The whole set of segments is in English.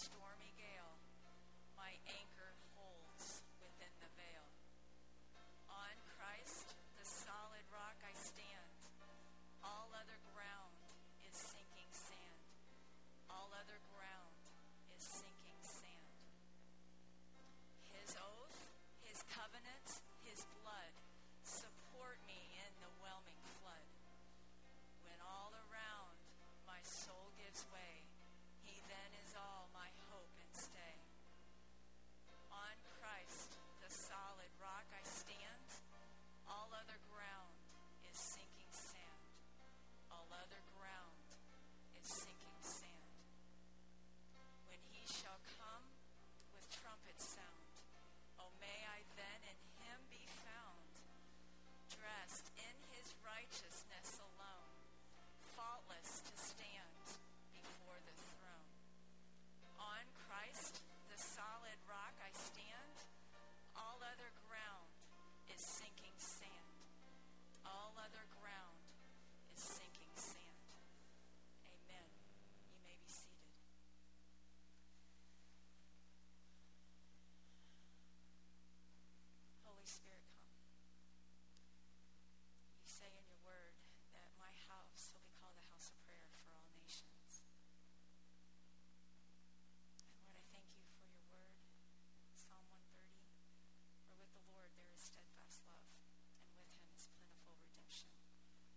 stormy gale, my anchor holds within the veil. On Christ, the solid rock, I stand. All other ground is sinking sand. All other ground is sinking sand. His oath, his covenant, his blood support me in the whelming flood. When all around my soul gives way, he then is all my hope and stay. On Christ, the solid rock, I stand. All other ground is sinking sand. All other ground is sinking sand. When he shall come with trumpet sound, oh, may I then in him be found, dressed in his righteousness alone, faultless to stand before the throne. On Christ, the solid rock, I stand. All other ground is sinking sand. All other ground is sinking sand. Amen. You may be seated. Holy Spirit, come. You say in your word that my house will be called a house of prayer for all nations. And Lord, I thank you for your word, Psalm 130. For with the Lord there is steadfast love, and with him is plentiful redemption.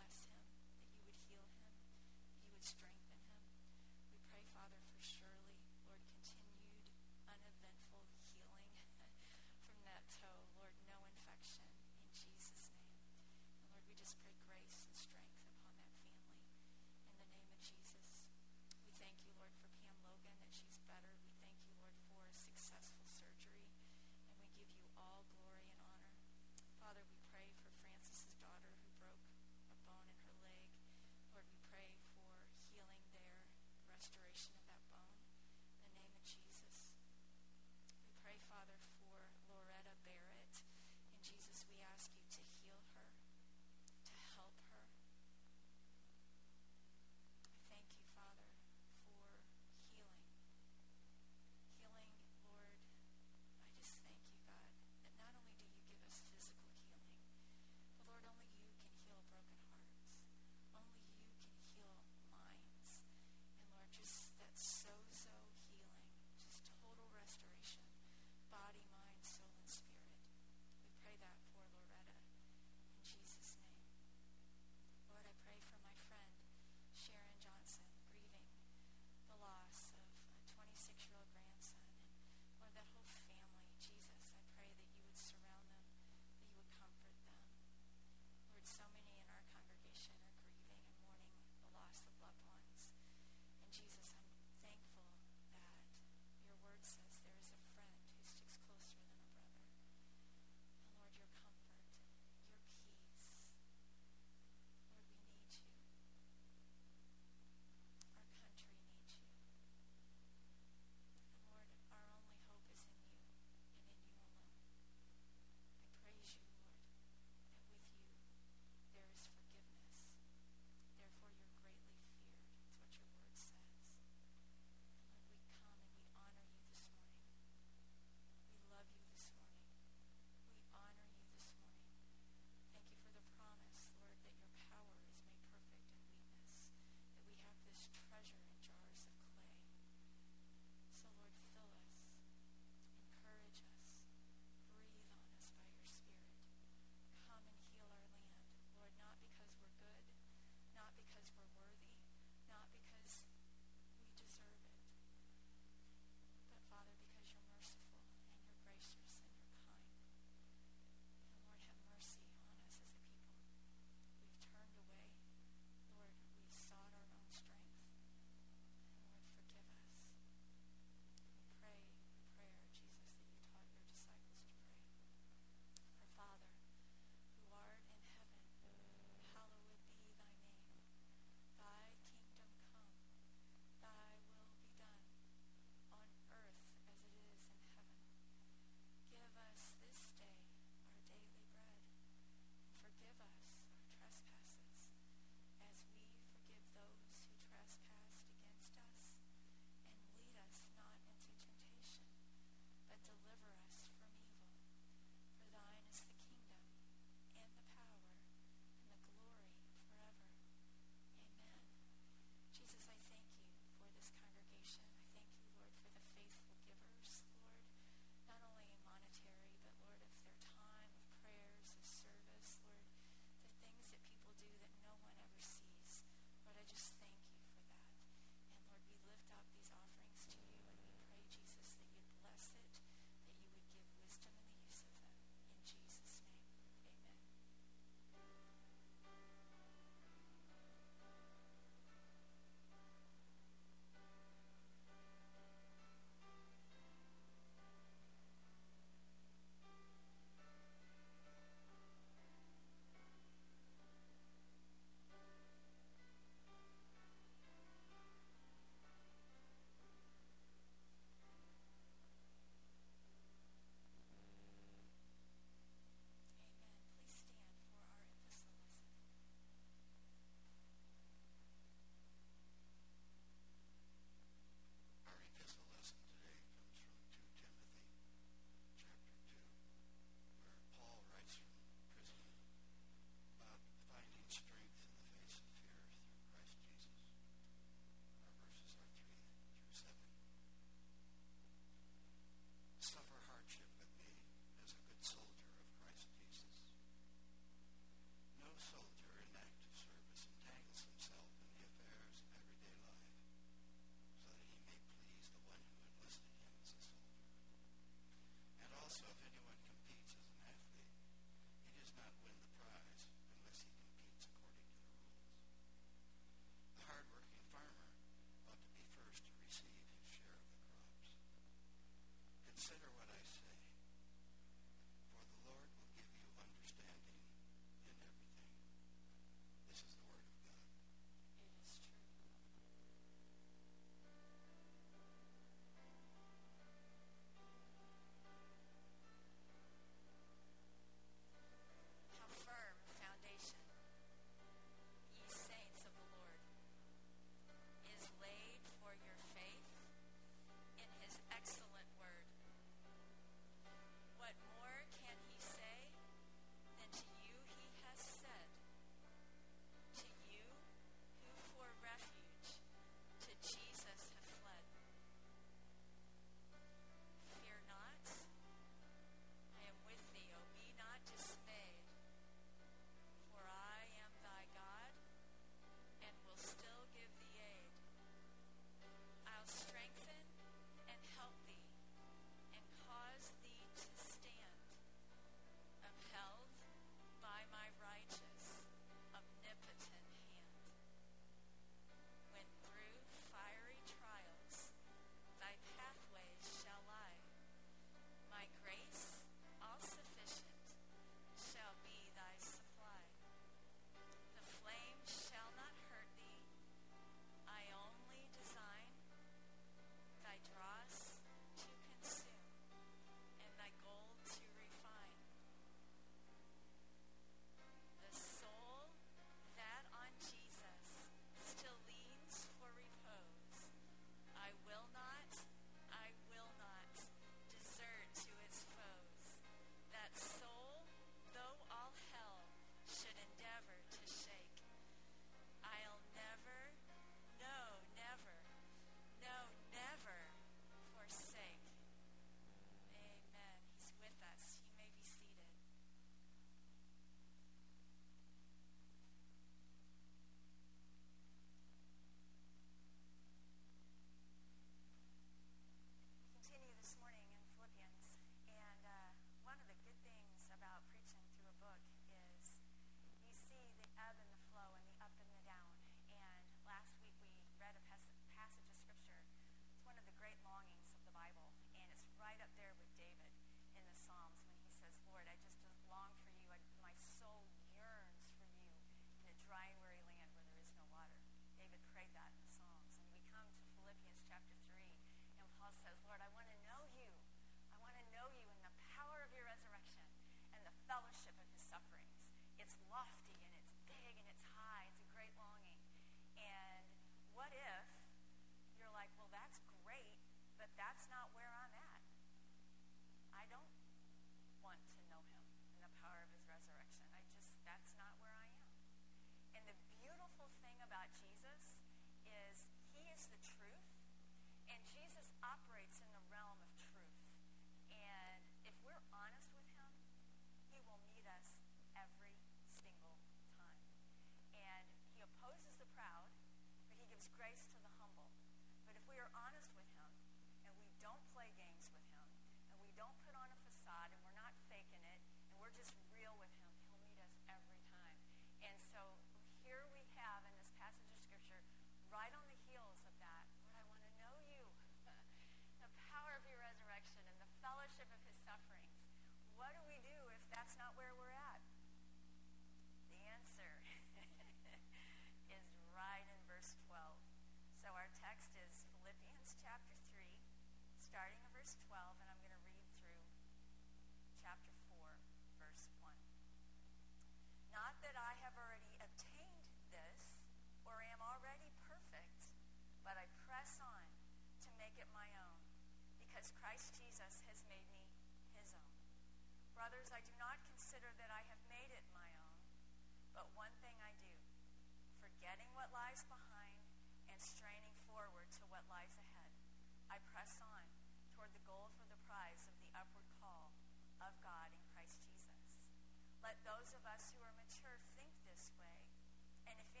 lofty and it's big and it's high. It's a great longing. And what if you're like, well, that's great, but that's not where I'm at. I don't want to know him and the power of his resurrection. That's not where I am. And the beautiful thing about Jesus is he is the truth, and Jesus operates in the realm of truth. And if we're honest with him, he will meet us every single time. And he opposes the proud, but he gives grace to the humble. But if we are honest with him, and we don't play games with him, and we don't put on a facade, and we're not faking it, and we're just real with him, he'll meet us every time. And so here we have in this passage of Scripture, right on the heels of that, Lord, I want to know you, the power of your resurrection and the fellowship of his sufferings. What do we do if that's not where we're at? The answer is right in verse 12. So our text is Philippians chapter 3, starting in verse 12, and I'm going to read through chapter 4, verse 1. Not that I have already obtained this, or am already perfect, but I press on to make it my own, because Christ Jesus has made me his own. Brothers, I do not consider that I have made it my own, but one thing I do, forgetting what lies behind and straining forward to what lies ahead, I press on toward the goal for the prize of the upward call of God in Christ Jesus. Let those of us who are mature think this way, and if in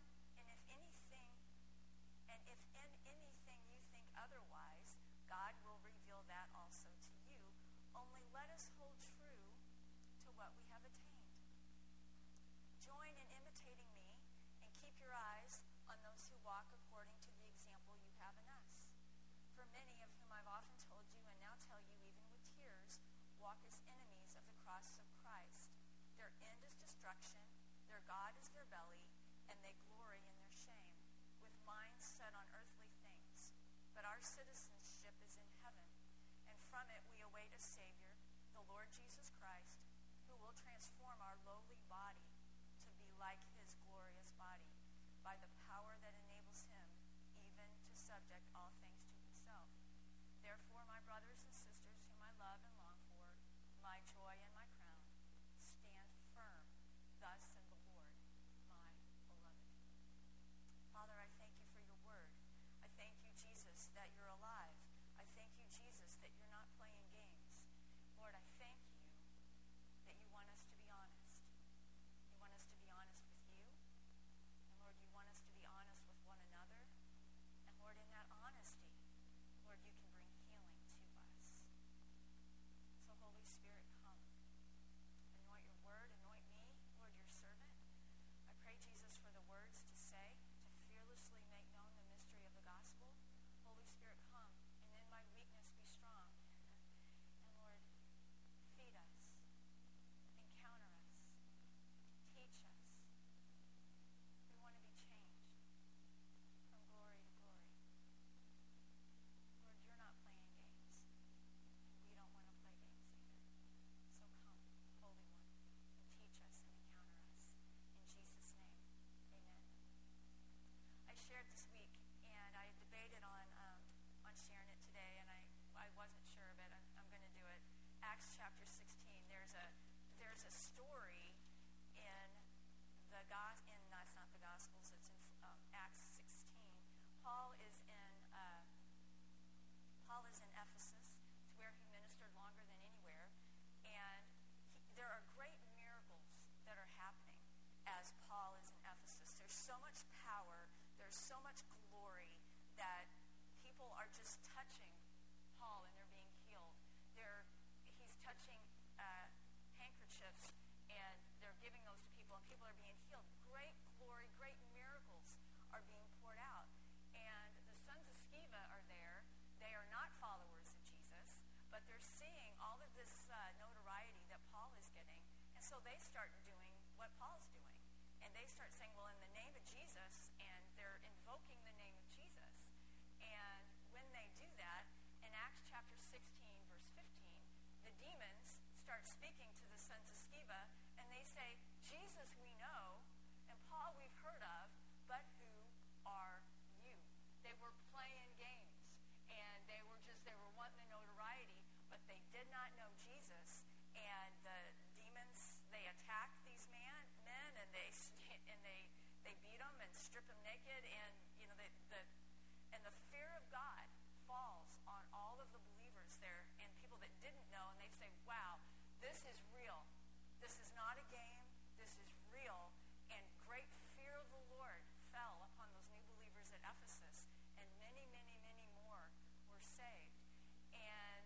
anything you think otherwise, God will reveal that also to you. Only let us hold true to what we have attained. Join in imitating me, and keep your eyes on those who walk according to the example you have in us. For many of whom I've often told you, and now tell you even with tears, walk as enemies of the cross of Christ. Their end is destruction, their God is their belly, and they glory in their shame, with minds set on earthly things. But our citizenship is in heaven, and from it we await a Savior, the Lord Jesus Christ, who will transform our lowly body to be like his glorious body, by the power that enables him even to subject all things to himself. Therefore, my brothers and sisters, whom I love and long for, my joy and my crown, stand firm thus in the Lord, my beloved. Father, I thank you for your word. I thank you, Jesus, that you're alive. I thank you, Jesus, that you're not playing games. Lord, I thank you that you want us to be honest. You want us to be honest with you. And Lord, you want us to be honest with one another. And Lord, in that honesty, Lord, you can bring healing to us. So Holy Spirit, come. Anoint your word, anoint me, Lord, your servant. I pray, Jesus, for the words to say, to fearlessly make known the mystery of the gospel. Holy Spirit, come, and in my weakness be strong. And Lord, feed us, encounter us, teach us. We want to be changed from glory to glory. Lord, you're not playing games, and we don't want to play games either. So come, Holy One, and teach us and encounter us. In Jesus' name, amen. I shared this week, and I debated on sharing it today, and I wasn't sure, but I'm going to do it. Acts chapter 16. There's a story in the it's not the Gospels. It's in Acts 16. Paul is in Ephesus. It's where he ministered longer than anywhere, and there are great miracles that are happening as Paul is in Ephesus. There's so much power. There's so much glory that people are just touching Paul and they're being healed. He's touching handkerchiefs and they're giving those to people, and people are being healed. Great glory, great miracles are being poured out. And the sons of Sceva are there. They are not followers of Jesus, but they're seeing all of this notoriety that Paul is getting. And so they start doing what Paul's doing. And they start saying, well, in the name of Jesus, and they're invoking the name of Jesus. And when they do that, in Acts chapter 16, verse 15, the demons start speaking to the sons of Sceva, and they say, Jesus Jesus we know, and Paul we've heard of, but who are you? They were playing games, and they were wanting the notoriety, but they did not know Jesus. And the demons, they attacked these men, and they beat them and stripped them naked, and the fear of God falls on all of the believers there and people that didn't know, and they say, wow, this is real. This is not a game. This is real. And great fear of the Lord fell upon those new believers at Ephesus, and many, many, many more were saved. And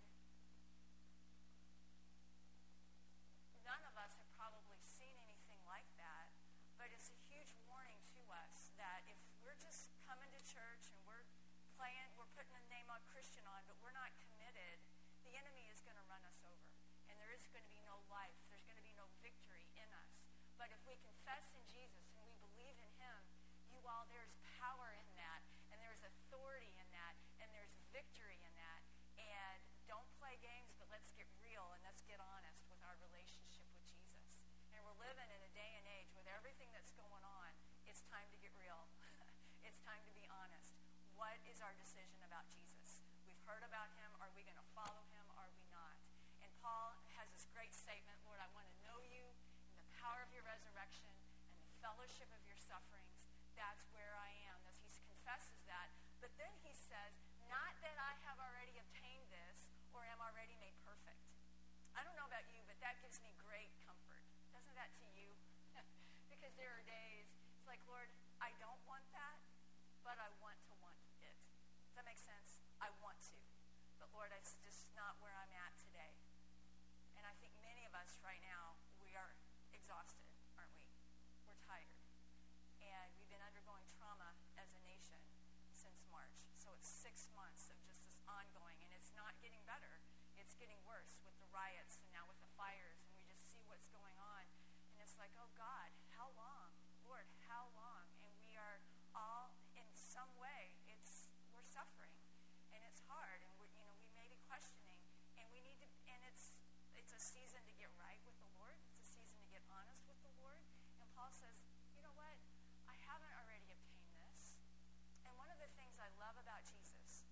none of us have probably seen anything like that, but it's a huge warning to us that if we're just coming to church and we're putting the name on Christian on, but we're not committed, the enemy is going to run us over, and there is going to be no life. There's going to be no victory in us. But if we confess in Jesus and we believe in him, there's power in that, and there's authority in that, and there's victory in that. And don't play games, but let's get real and let's get honest with our relationship with Jesus. And we're living in a day and age with everything that's going on. It's time to get real. It's time to be honest. What is our decision about Jesus? We've heard about him. Are we going to follow him? Are we not? And Paul has this great statement, Lord, I want to know you in the power of your resurrection and the fellowship of your sufferings. That's where I am. He confesses that. But then he says, not that I have already obtained this or am already made perfect. I don't know about you, but that gives me great comfort. Doesn't that to you? Because there are days, it's like, Lord, I don't want that, but I want to want it. Does that make sense? I want to. But Lord, it's just not where I'm at today. And I think many of us right now, we are exhausted, aren't we? We're tired. And we've been undergoing trauma as a nation since March. So it's 6 months of just this ongoing, and it's not getting better. It's getting worse with the riots and now with the fires, and we just see what's going on. And it's like, oh God, how long? Lord, how long? And we are all, in some way, we're suffering, and it's hard, and we may be questioning, and we need to, and it's a season to get right with the Lord. It's a season to get honest with the Lord. And Paul says, you know what? I haven't already obtained this. And one of the things I love about Jesus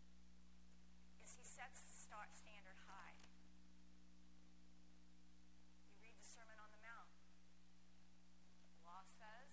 is he sets the standard high. You read the Sermon on the Mount. The law says,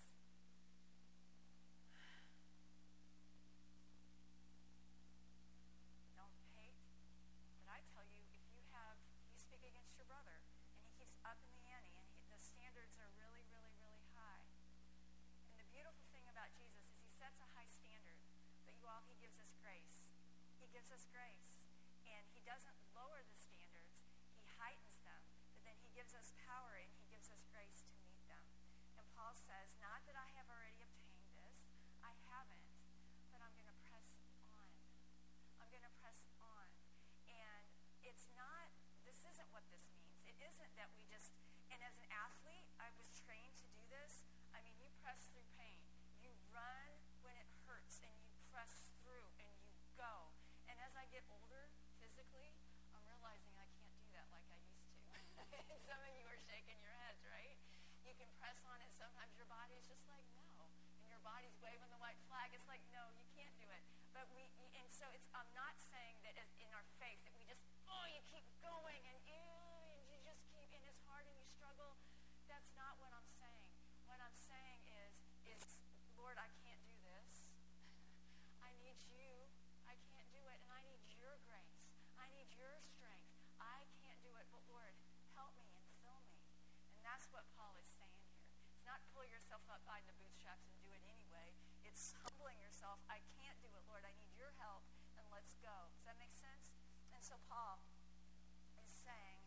don't hate. But I tell you, if you speak against your brother, and he keeps up in the ante, and the standards are really, really, really high. And the beautiful thing about Jesus is he sets a high standard, but he gives us grace. He gives us grace. And he doesn't lower the standards. He heightens them. But then he gives us power, and he gives us grace to meet them. And Paul says, not that I have already obtained this. I haven't. But I'm going to press on. I'm going to press on. And this isn't what this means. It isn't that we just, and as an athlete, I was trained to do this. I mean, you press through pain. You run when it hurts, and you press through, and you go. And as I get older, physically, I'm realizing I can't do that like I used to. And some of you are shaking your heads, right? You can press on, and sometimes your body's just like, no. And your body's waving the white flag. It's like, no, you can't do it. But and so I'm not saying that in our faith that we just, you keep going, and you just keep, and it's hard, and you struggle. That's not what I'm saying. What I'm saying is, Lord, I can't do this. I need you. I can't do it, and I need your grace. I need your strength. I can't do it, but Lord, help me and fill me. And that's what Paul is saying here. It's not pull yourself up by the bootstraps and do it anyway. It's humbling yourself. I can't do it, Lord. I need your help, and let's go. Does that make sense? And so Paul is saying,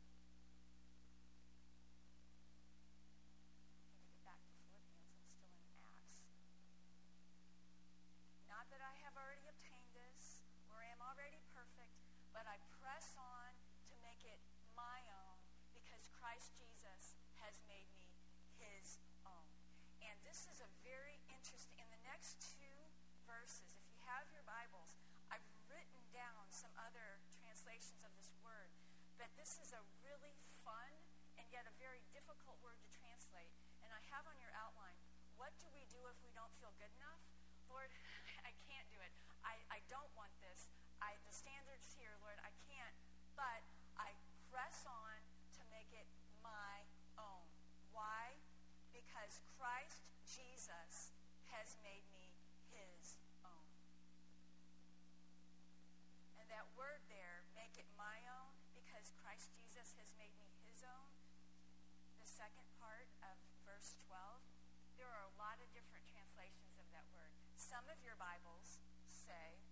I need to get back to Philippians. I'm still in Acts. Not that I have already obtained this or am already perfect, but I press on to make it my own because Christ Jesus has made me his own. And this is a very interesting, in the next 2 verses, if you have your Bibles, I've written down some other translations of this word, but this is a really fun and yet a very difficult word to translate. And And I have on your outline, what do we do if we don't feel good enough? Lord, I can't do it. I don't want this. The standard's here, Lord, I can't. But I press on to make it my own. Why? Because Christ Jesus has made me his own. And that word there, make it my own, because Christ Jesus has made me his own. The second part of verse 12, there are a lot of different translations of that word. Some of your Bibles say,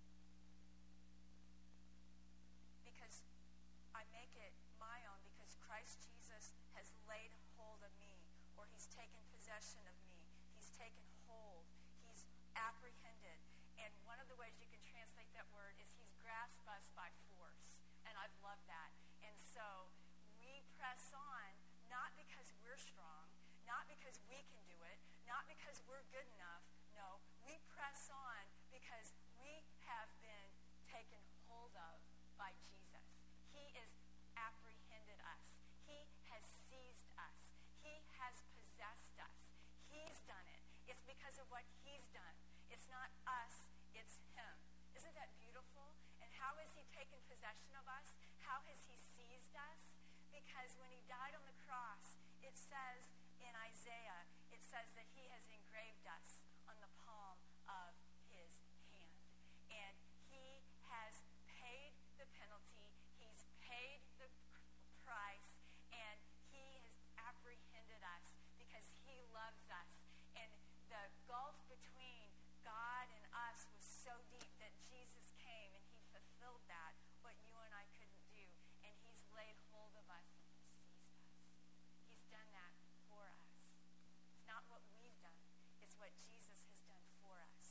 because I make it my own, because Christ Jesus has laid hold of me, or he's taken possession of me. He's taken hold. He's apprehended. And one of the ways you can translate that word is he's grasped us by force. And I've loved that. And so we press on, not because we're strong, not because we can do it, not because we're good enough. No, we press on because we have been taken hold of by Jesus. He has apprehended us. He has seized us. He has possessed us. He's done it. It's because of what he's done. It's not us, it's him. Isn't that beautiful? And how has he taken possession of us? How has he seized us? Because when he died on the cross, it says in Isaiah, it says that he has engraved us on the palm of his hand. And he has paid the penalty. He's paid the price. And he has apprehended us because he loves us. And the gulf between God and us was so deep that Jesus came and he fulfilled that, what you and I couldn't do. And he's laid hold of us and he's seized us. He's done that for us. It's not what we've done. It's what Jesus has done for us.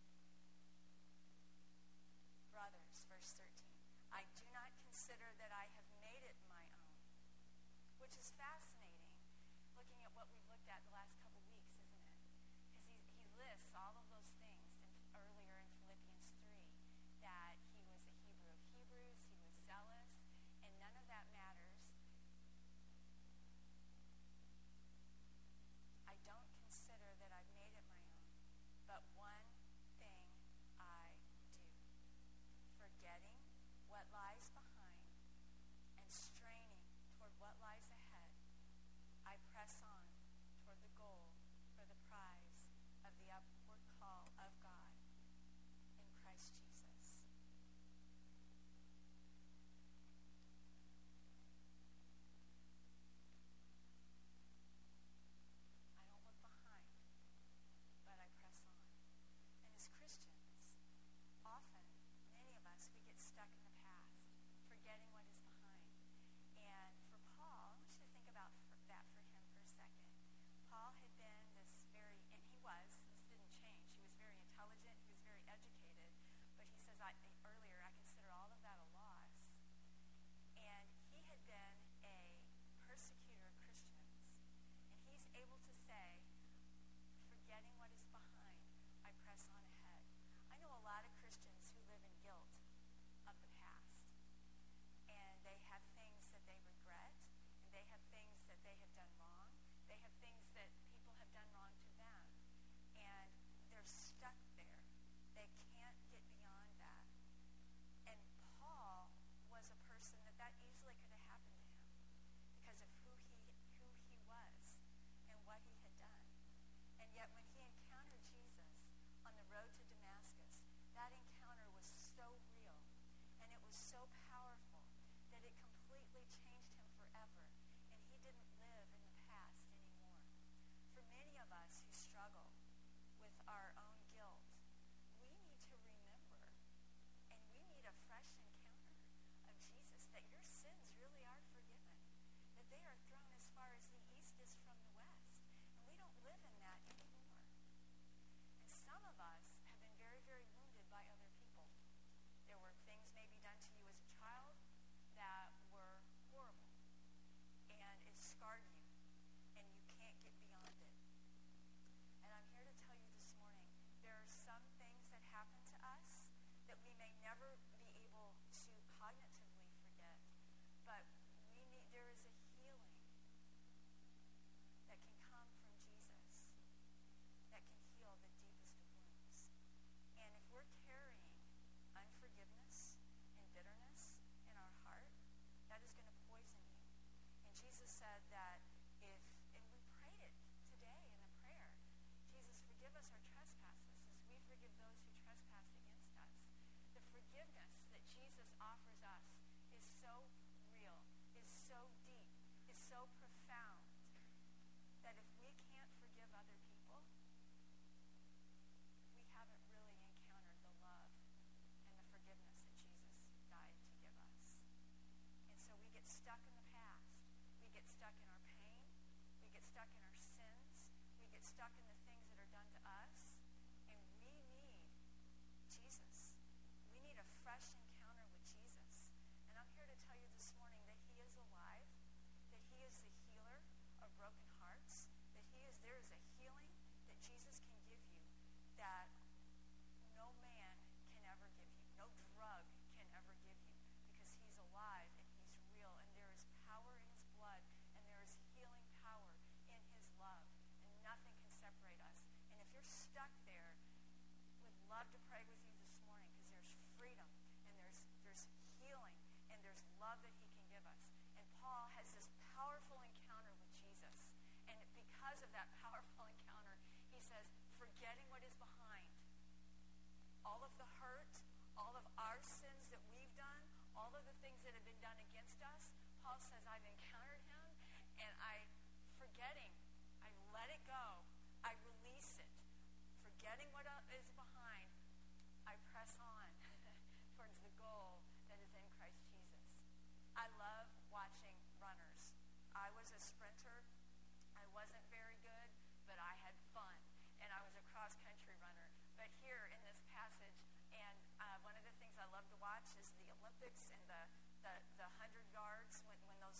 Brothers, verse 13, I do not consider that I have made it my own, which is fascinating, looking at what we've looked at the last couple weeks, isn't it? Because he lists all of those things earlier in Philippians 3, that he was a Hebrew of Hebrews, he was zealous, and none of that matters. I don't consider that I've made it my own, but one thing I do, forgetting what lies behind and straining toward what lies ahead, I press on toward the goal for the prize of the upward call of God done against us, Paul says, I've encountered him, and I let it go. I release it. Forgetting what is behind, I press on towards the goal that is in Christ Jesus. I love watching runners. I was a sprinter. I wasn't very good, but I had fun. And I was a cross-country runner. But here in this passage, and one of the things I love to watch is the Olympics and the 100 yards when those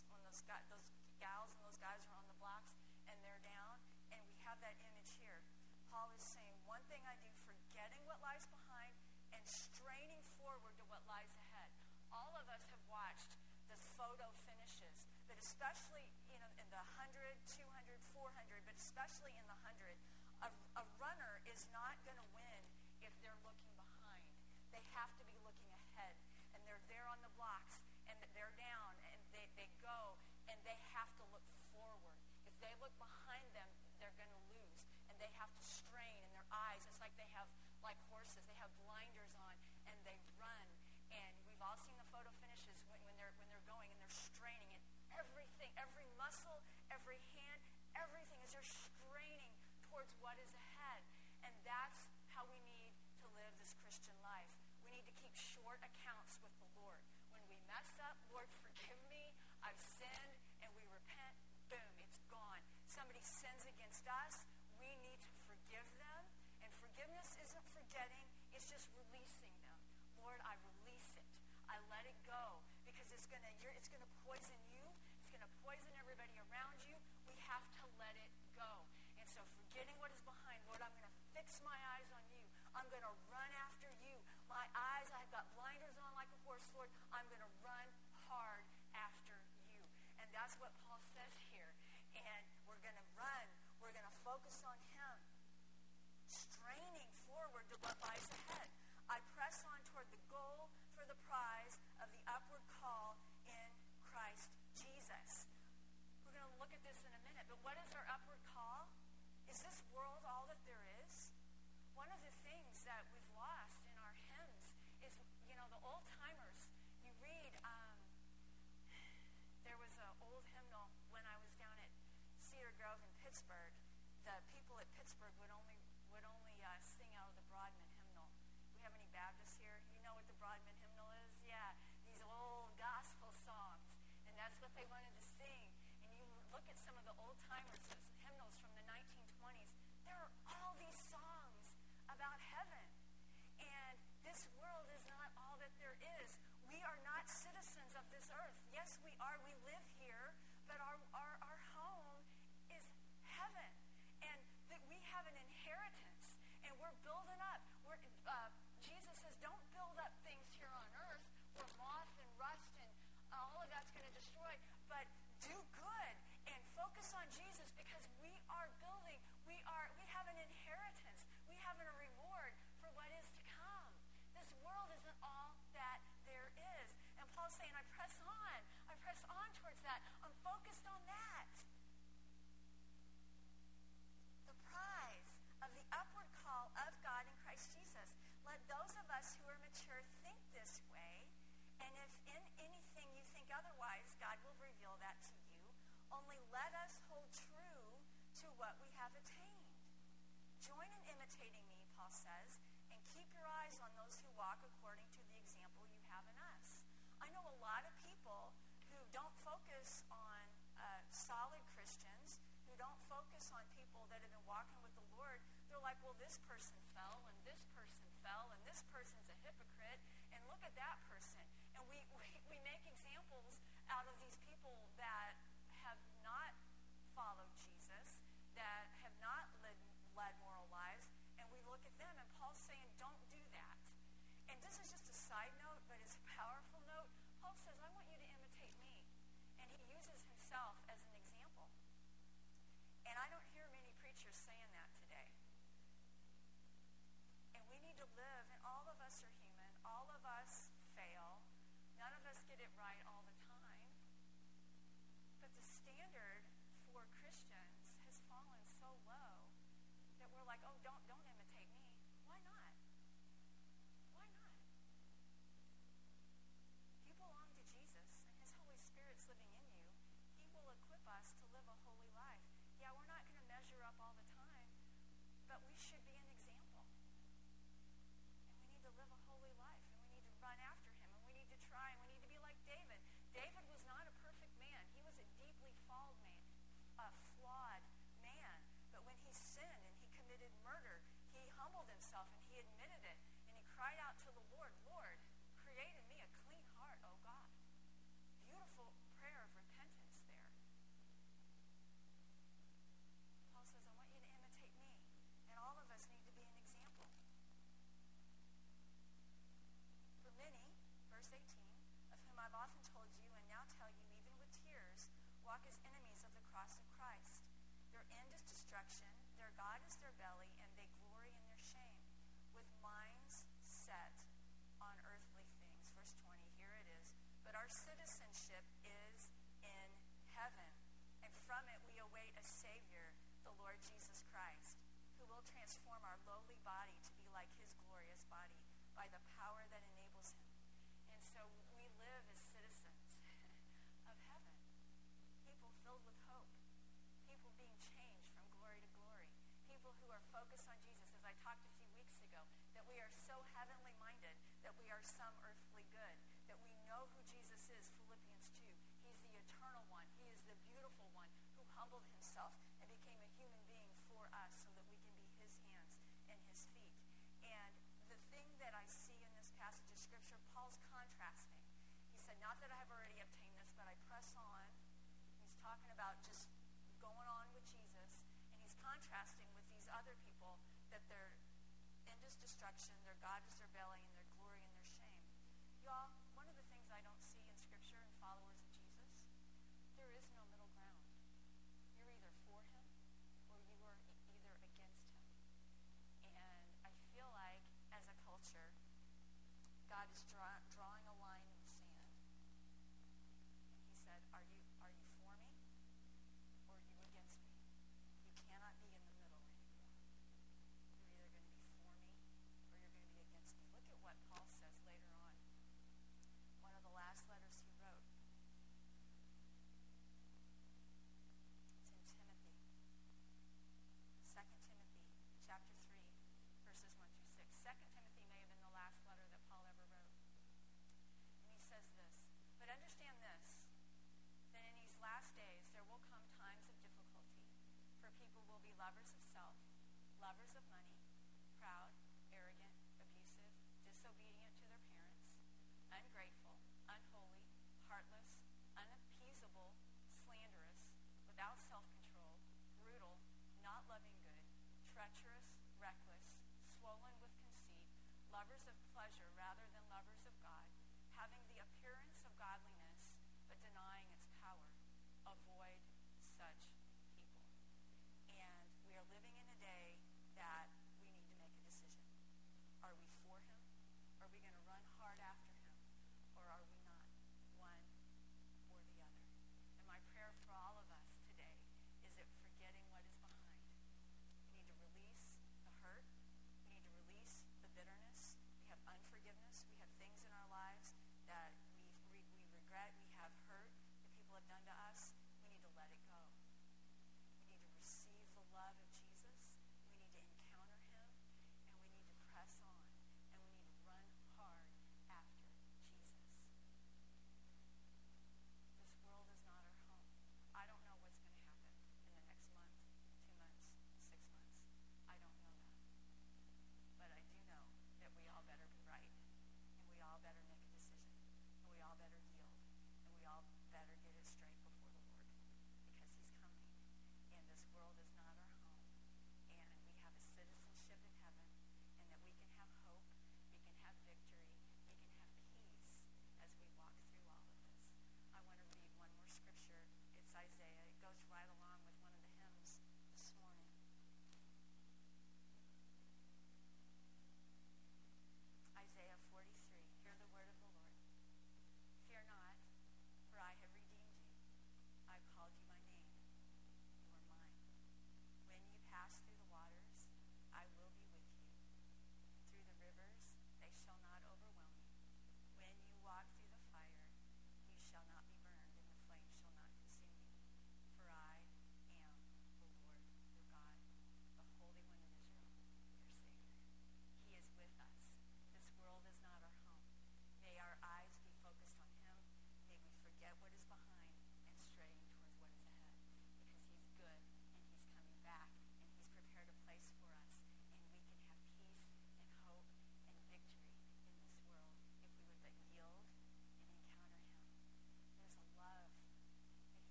gals and those guys are on the blocks and they're down. And we have that image here. Paul is saying, one thing I do, forgetting what lies behind and straining forward to what lies ahead. All of us have watched the photo finishes, but especially, in the 100, 200, 400, but especially in the 100, a runner is not going to win if they're looking behind. They have to be looking ahead, and they're there on the blocks, and they're down, and they go, and they have to look forward. If they look behind them, they're going to lose, and they have to strain in their eyes. It's like they have, like horses, they have blinders on, and they run. And we've all seen the photo finishes when they're going, and they're straining, and everything, every muscle, every hand, everything is they're straining towards what is ahead. And that's how we need to live this Christian life. We need to keep short accounts with the Lord. When we mess up, Lord, forgive me, I've sinned, and we repent, boom, it's gone. Somebody sins against us, we need to forgive them. And forgiveness isn't forgetting, it's just releasing them. Lord, I release it. I let it go because it's gonna poison you. It's gonna poison everybody around you. We have to let it go. And so forgetting what is behind, Lord, I'm gonna fix my eyes on you. I'm gonna run after you. My eyes, I've got blinders on like a horse, Lord. I'm gonna run hard after you. And that's what Paul says here. And we're gonna run. We're gonna focus on him. Straining forward to what lies ahead. I press on toward the goal for the prize of the upward call in Christ Jesus. We're going to look at this in a minute, but what is our upward call? Is this world all that there is? One of the things that we've lost in our hymns is, the old timers. You read, there was an old hymnal when I was down at Cedar Grove in Pittsburgh. The people at Pittsburgh would only sing out of the Broadman hymnal. We have any Baptists here? You know what the Broadman hymnal is? Yeah, these old gospel songs. And that's what they wanted to sing. And you look at some of the old timers, hymnals from the 1920s. There are all these songs about heaven. And this world is not all that there is. We are not citizens of this earth. Yes, we are. We live here, but our home is heaven. And that we have an inheritance. And we're building up. Jesus says, don't build up things here on earth where moth and rust and all of that's going to destroy, but do good and focus on Jesus because we are building. We have an inheritance. We have a reward for what is to come. This world isn't all that there is. And Paul's saying, I press on. I press on towards that. I'm focused on that. The prize of the upward call of God in Christ Jesus. Let those of us who are mature think this way, and if in anything you think otherwise, God will reveal that to you. Only let us hold true to what we have attained. Join in imitating me, Paul says, and keep your eyes on those who walk according to the example you have in us. I know a lot of people who don't focus on solid Christians, who don't focus on people that have been walking with the Lord. They're like, well, this person fell, and this person fell, and this person's a hypocrite, and look at that person. And we make examples out of these people that have not followed Jesus, that have not led moral lives, and we look at them, and Paul's saying, don't do that. And this is just a side note, but it's a powerful note. Paul says, I want you to imitate me. And he uses himself as an example. And I don't hear many preachers saying that today. And we need to live, and all of us are human. All of us fail. None of us get it right all the time. But the standard for Christians has fallen so low that we're like, oh, don't imitate me. Why not? Why not? You belong to Jesus. walk as enemies of the cross of Christ. Their end is destruction, their God is their belly, and they glory in their shame, with minds set on earthly things. Verse 20, here it is. But our citizenship is in heaven, and from it we await a Savior, the Lord Jesus Christ, who will transform our lowly body to be like his glorious body by the power that enables him. And so we live as citizens of heaven, people filled with hope, people being changed from glory to glory, people who are focused on Jesus, as I talked a few weeks ago, that we are so heavenly minded that we are some earthly good, that we know who Jesus is, Philippians 2. He's the eternal one. He is the beautiful one who humbled himself and became a human being for us so that we can be his hands and his feet. And the thing that I see in this passage of Scripture, Paul's contrasting. He said, not that I have already obtained this, but I press on. He's talking about just going on with Jesus, and he's contrasting with these other people that their end is destruction, their God is their belly, and their glory and their shame. Y'all, one of the things I don't see in Scripture and followers of Jesus, there is no middle ground. You're either for him or you are either against him. And I feel like, as a culture, God is drawing a line in the sand. And he said, are you for me or are you against me? You cannot be in the middle anymore. You're either going to be for me or you're going to be against me. Look at what Paul says later on. One of the last letters he wrote. It's in Timothy. 2 Timothy chapter 3, verses 1 through 6. 2 Timothy may have been the last letter that Paul ever wrote. And he says this, but understand this, that in these last days there will come times of difficulty, for people will be lovers of self, lovers of money, proud, arrogant, abusive, disobedient to their parents, ungrateful, unholy, heartless, unappeasable, slanderous, without self-control, brutal, not loving good, treacherous, reckless, swollen with conceit, lovers of pleasure rather than lovers of God, having the appearance of godliness, but denying its power. Avoid such people. And we are living in a day that we need to make a decision. Are we for him? Are we going to run hard after him? Or are we not? One or the other. And my prayer for all of us today is that forgetting what is behind. We need to release the hurt. We need to release the bitterness. We have unforgiveness. We have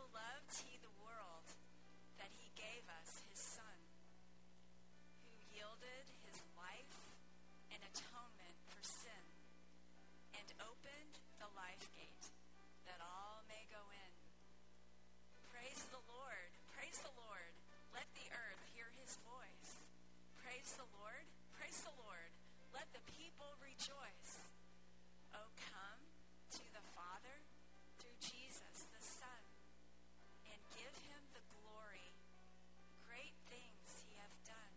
loved he the world that he gave us his Son, who yielded his life in atonement for sin, and opened the life gate that all may go in. Praise the Lord, praise the Lord. Let the earth hear his voice. Praise the Lord, praise the Lord. Let the people rejoice. Oh, come to the Father through Jesus the Son, and give him the glory. Great things he hath done.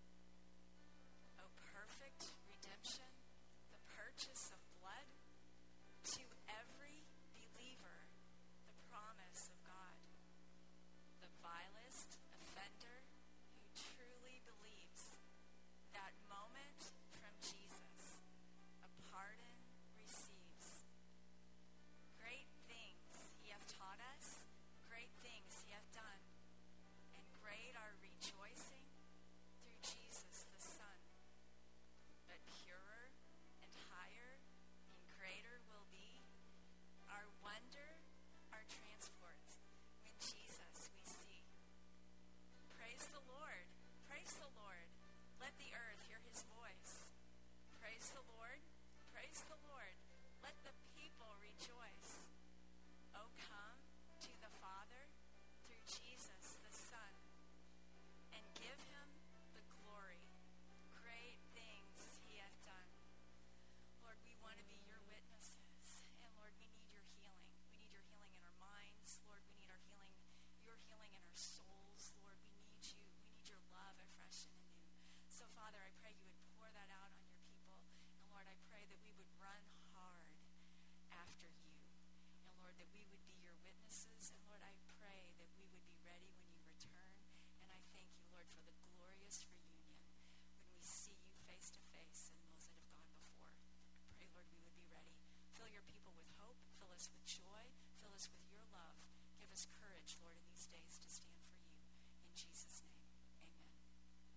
O perfect redemption, the purchase of blood, to every believer the promise of God. The vilest offender who truly believes, that moment from Jesus, a pardon receives. Great things he hath taught us, great things he hath done, and great our rejoicing through Jesus the Son. But purer and higher and greater will be our wonder, our transport, when Jesus we see. Praise the Lord, praise the Lord. Let the earth hear his voice. Praise the Lord, praise the Lord.